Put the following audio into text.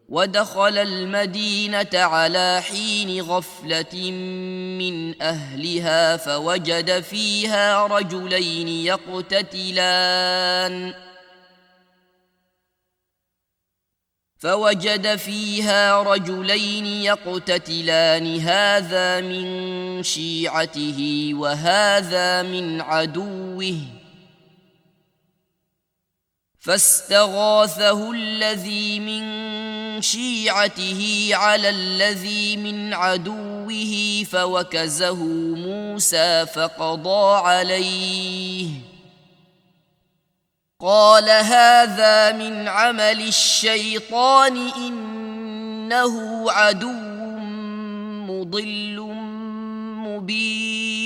ودخل المدينة على حين غفلة من أهلها فوجد فيها رجلين يقتتلان هذا من شيعته وهذا من عدوه، فاستغاثه الذي من شيعته على الذي من عدوه فوكزه موسى فقضى عليه. قال هذا من عمل الشيطان إنه عدو مضل مبين.